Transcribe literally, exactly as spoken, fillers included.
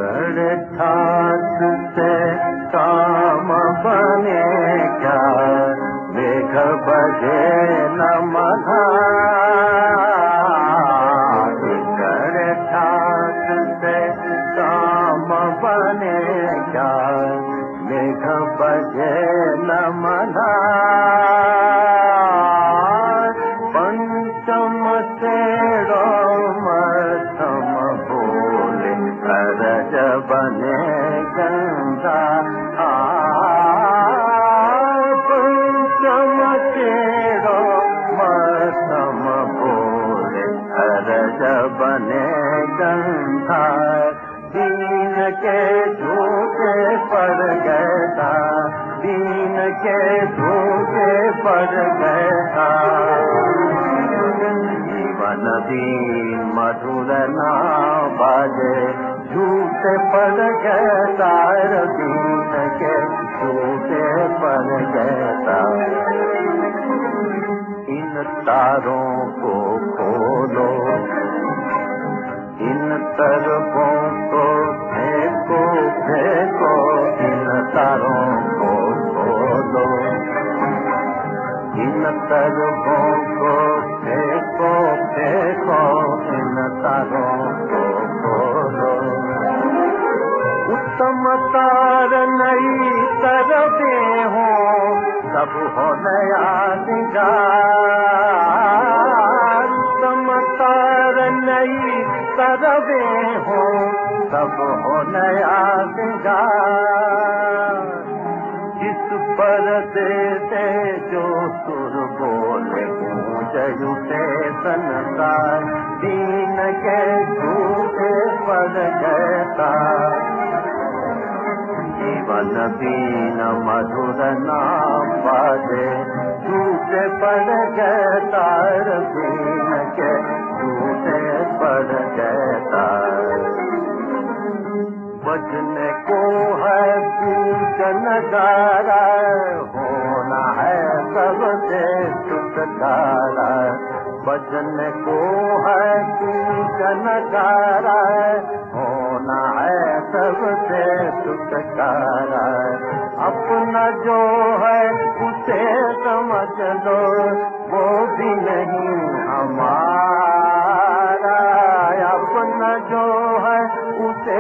टिकड़ ठाट से काम बने क्या, मेघ बजे न मधा। टिकड़ ठाट से काम बने क्या, मेघ बजे न मधा। पंचम तेरो मध्यम बोले, अरज बने गंगा। पंचम तेरो मध्यम बोले, अरज बने गंगा। दीन के झूठे पड़ गया, दीन के झूठे पड़ गया। जीवन दीन मधुर ना बाजे, झूठे पड़ गया। दीन के झूठे पड़ गया। इन तारों को खोलो, इन तरफों को फेंको फेंको। इन तारों को खोलो, इन तरफों को फेंको फेंको। इन तारों को खोलो। उत्तम तार नई तरफें हो, सब हो नया निगार। उत्तम तार नई तरफें हो, सब हो नया निगार। जिस पर्दे से जो सुर बोले, गूंज उठे संसार। दीन के झूठे पड़ गया। जीवन दीन मधुर ना बाजे, झूठे पड़ गया। दीन के झूठे पड़ गया। बजने को है पूछ नजारा, होना है सबसे छुटकारा। बजने को है पूछ नजारा, होना है सबसे छुटकारा। अपना जो है उसे समझ लो, वो भी नहीं हमारा। अपना जो है उसे